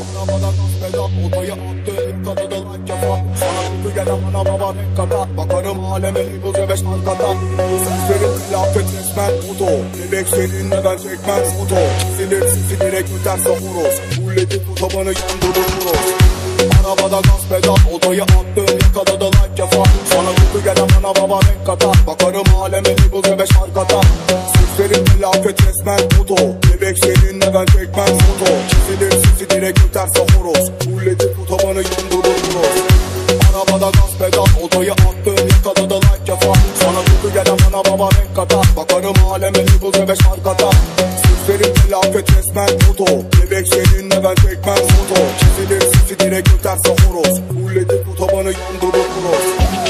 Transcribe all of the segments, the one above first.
Arabadan pedal odaya attım kadada lan kafa. Sana kutu gelen bana baba renk kata. Bakarım aleme bu zebeş arkada. Sözlerin felaket resmen foto. Bebek seninle ben çekmem foto. Silir sisi direkt öterse horoz. Bulleti tabanı yandırır horoz. Arabada gaz pedal odaya attım kadada lan kafa. Sana kutu gelen bana baba renk kata. Bakarım aleme bu zebeş arkada. Sözlerin felaket resmen foto. Bebek seninle ben çekmem foto. Silir sisi direkt öterse horoz. Bulleti tabanı yandırır horoz. Arabada gaz pedal odaya attım kadada lan kafa. Sana kutu gelen bana baba renk kata. Bakarım aleme bu zebeş arkada. Sözlerin felaket resmen foto. Bebek seninle ben çekmem foto. Çizilir sisi direkt öterse horoz. Bulleti tabanı yandırır horoz.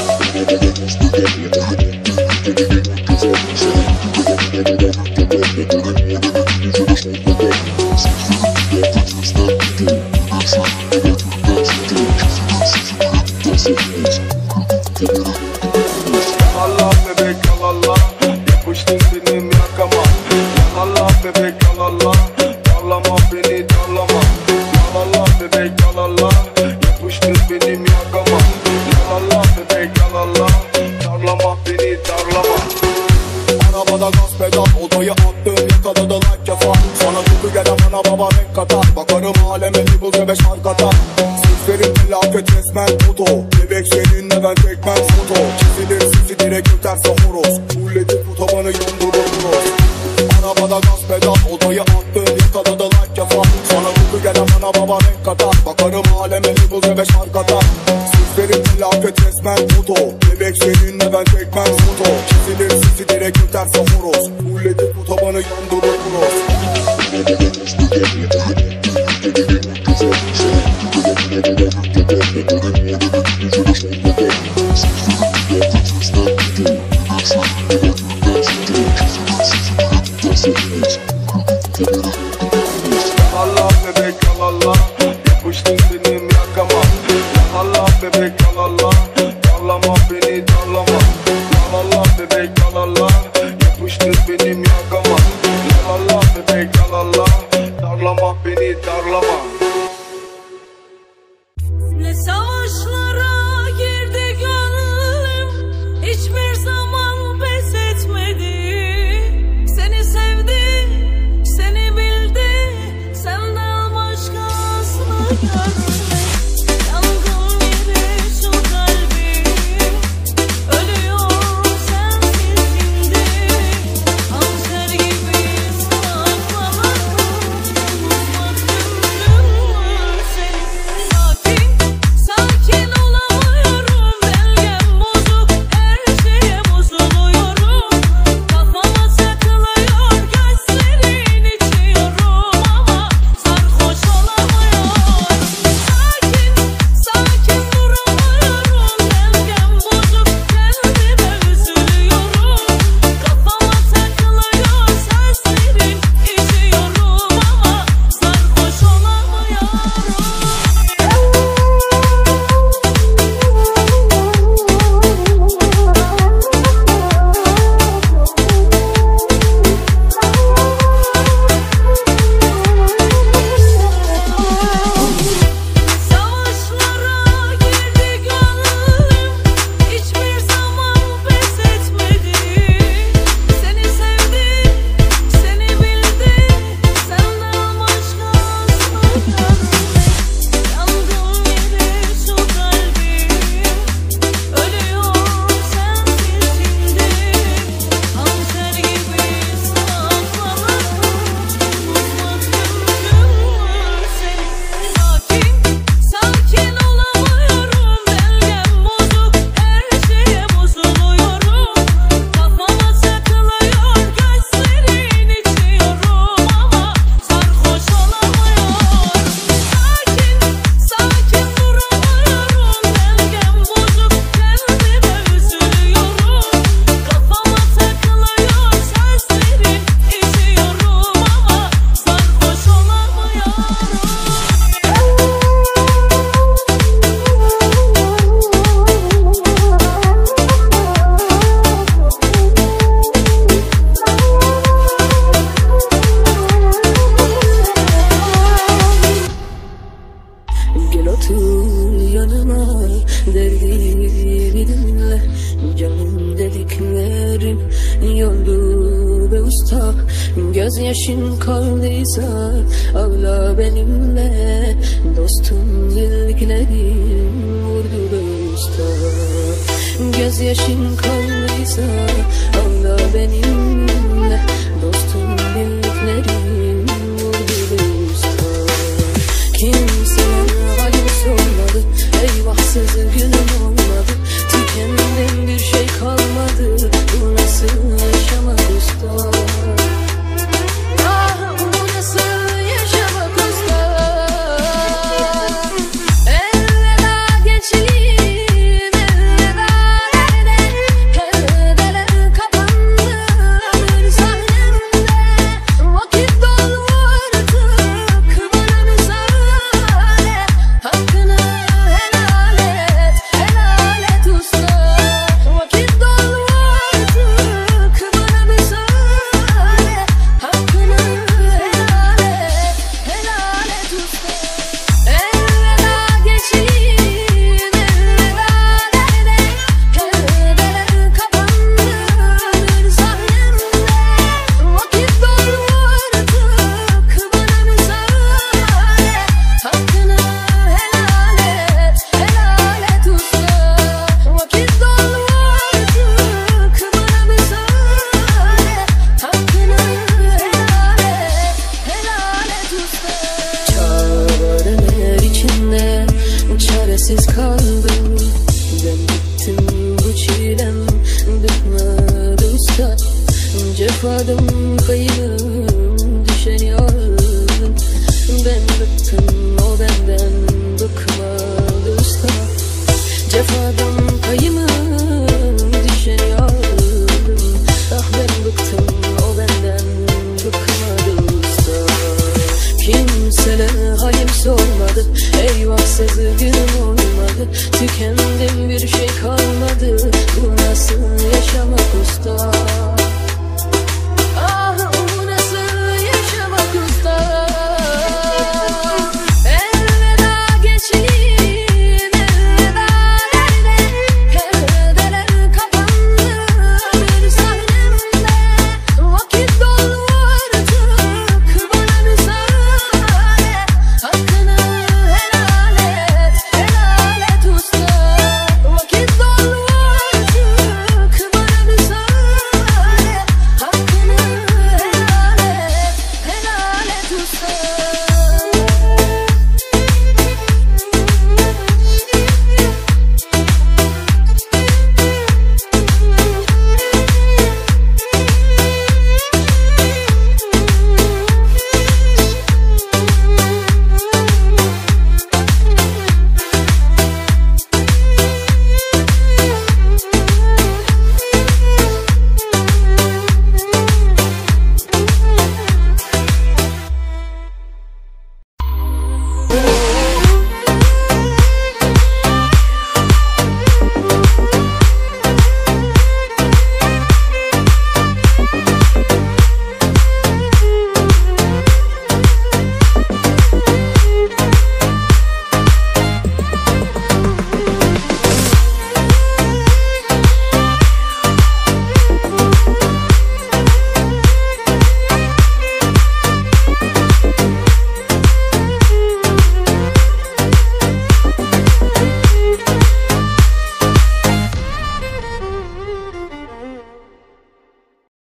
Allah bebek Allah, yapıştın benim yakama. Allah bebek Allah, darlama beni darlama. Allah bebek Allah, yapıştın benim yakama. Allah bebek Allah, darlama beni darlama. Arabada gaz pedal odaya attım kadada lan kafa. Sana kutu gelen bana baba renk kata. Bakarım aleme bu zebeş arkada. Sözlerin felaket resmen foto. Bebek seninle ben çekmem foto. Çizilir sisi direkt öterse horoz. Bulleti tabanı yandırır horoz. Arabada gaz pedal odaya attım kadada lan kafa. Sana kutu gelen bana baba renk kata. Bakarım aleme bu zebeş arkada. Sözlerin felaket resmen foto. Bebek seninle ben çekmem foto. Çizilir sisi direkt öterse horoz. Bulleti tabanı yandırır horoz. Allah bebek Allah, yapıştın benim yakama. Allah bebek Allah, darlama beni darlama. Allah bebek Allah, yapıştın benim yakama. Allah bebek Allah, darlama beni darlama. Ne savaşlara girdi gönlüm, hiçbir zaman pes etmedi. Seni sevdi, seni bildi, senden başkasını görmedi. Yangın yeri şu kalbim, ölüyor sensiz şimdi. Hançer gibi saklamak, unutmak mümkün mü seni? Sakin olamıyorum, belgem bozuk, her şeye bozuluyorum. Kafama takılıyor, gözlerin içiyorum ama sarhoş olamıyorum. Sakin Gel otur yanıma, derdimi dinle. Canım dediklerim yoldu be usta. Gözyaşın kaldıysa ağla benimle. Dostum bildiklerim vurdu be usta. Gözyaşın kaldıysa ağla benimle. Dostum bildiklerim vurdu be usta. Kimsenin halim sormadı, eyvahsız günüm olmadı. Tükendim bir şey kalmadı, bu nasıl yaşamak usta? Ah bu nasıl yaşamak usta? Elveda gençliğim, elveda perdeler kapandı ömür sahnemde. Vakit doldu artık bana müsaade. Hakkını helal et usta. Vakit doldu artık bana müsaade. Hakkını helal et usta. Elveda gençliğim, elveda perdeler kapandı ömür sahnemde. Vakit doldu artık bana müsaade. Hakkını helal et usta. Vakit doldu artık bana müsaade. Hakkını helal et usta. Çareler içinde çaresiz kaldım. Ben bittim, bu çilem bitmedi usta. Cefadım kayığım düşeni aldım. Ben bıktım, o benden bıkmadı usta. Cefadım payımı düşeni aldım. Ah ben bıktım, o benden bıkmadı usta. Kimselere halim sormadı, eyvahsız günüm olmadı. Tükendim bir şey kalmadı, bu nasıl yaşamak usta?